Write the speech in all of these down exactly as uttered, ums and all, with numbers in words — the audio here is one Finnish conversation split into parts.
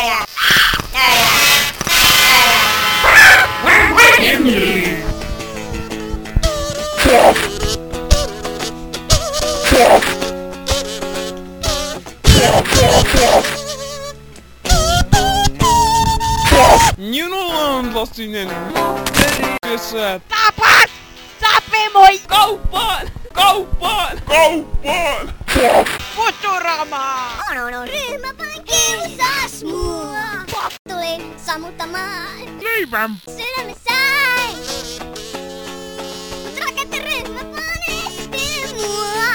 Äijä! Äijä! Minulla on lasinen kesät. Tapas! Sapi moi! Kauppaan! Kauppaan! Kauppaan! Futurama! On, on, on. Ryhmä vain kiusas mua. Pop tuli sammuttamaan. Leivän! Sydämessäin. Mut rakentti ryhmä vaan esti mua.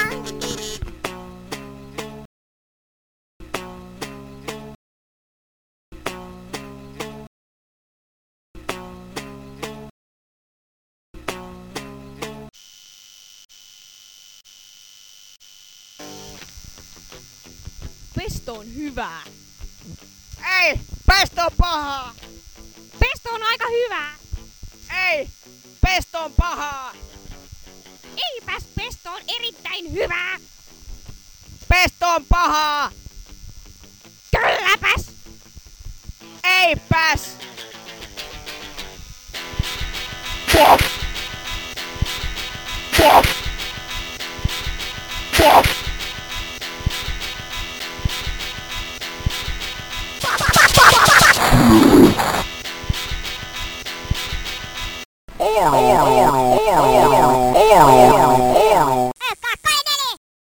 Pesto on hyvää. Ei! Pesto on pahaa! Pesto on aika hyvää. Ei! Pesto on pahaa! Eipäs pesto on erittäin hyvää. Pesto on pahaa! Kylläpäs. Eipäs! Pop! Pop! Pop! Älkää kainele!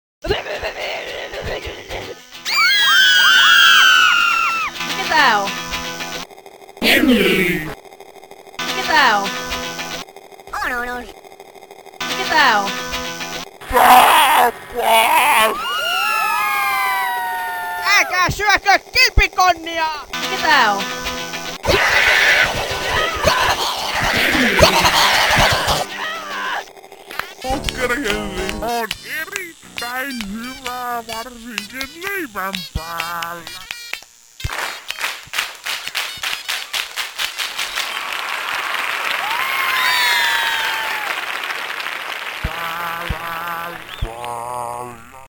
Mikä tää on? Henry! Mikä tää on? On, on, on. Mikä tää on? Älkää syökö kilpikonnia! Mikä tää on? Potkerhelli on erittäin hyvää varsinkin leivän päällä.